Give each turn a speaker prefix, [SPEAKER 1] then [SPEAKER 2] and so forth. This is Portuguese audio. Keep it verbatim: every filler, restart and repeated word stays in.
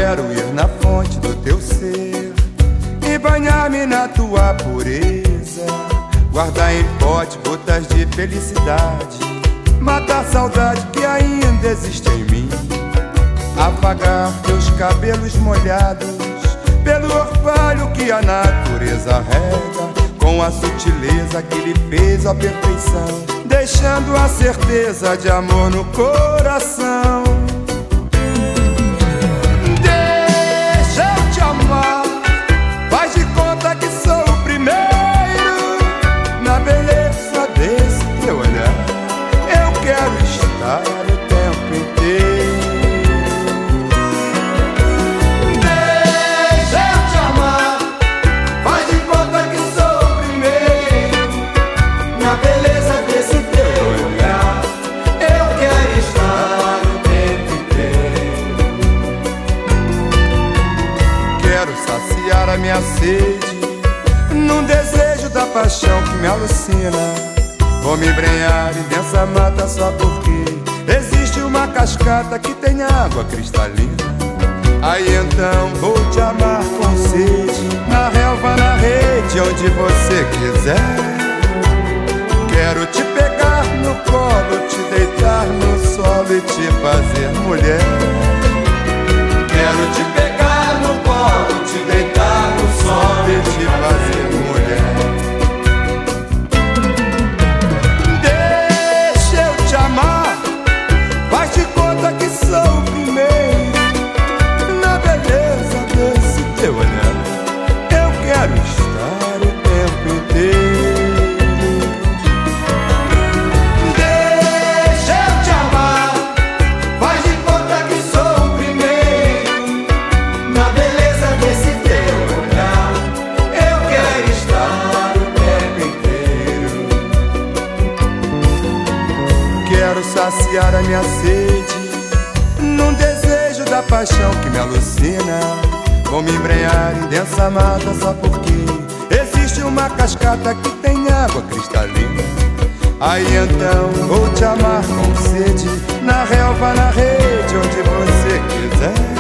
[SPEAKER 1] quero ir na fonte do teu ser e banhar-me na tua pureza, guardar em pote gotas de felicidade, matar a saudade que ainda existe em mim, apagar teus cabelos molhados pelo orvalho que a natureza rega, com a sutileza que lhe fez a perfeição, deixando a certeza de amor no coração. Deixa eu te amar, faz de conta que sou o primeiro na beleza desse teu olhar. Eu quero estar o tempo inteiro. Deixa eu te amar, faz de conta que sou o primeiro na beleza desse teu olhar. Eu quero estar o tempo inteiro. Quero saciar a minha sede num desejo da paixão que me alucina. Vou me embrenhar em densa mata só porque existe uma cascata que tem água cristalina. Aí então vou te amar com sede, na relva, na rede, onde você quiser. Quero te pegar no colo, te deitar no solo e te fazer mulher. Quero te pegar no colo, te deitar no solo e te fazer mulher. Deixa eu te amar, faz de conta que sou o primeiro na beleza desse teu olhar. Eu quero estar o tempo inteiro. Deixa eu te amar, faz de conta que sou o primeiro na beleza desse teu olhar. Eu quero estar o tempo inteiro. Quero saciar a minha sede num desejo da paixão que me alucina. Vou me embrenhar em densa mata só porque existe uma cascata que tem água cristalina. Aí então vou te amar com sede, na relva, na rede, onde você quiser.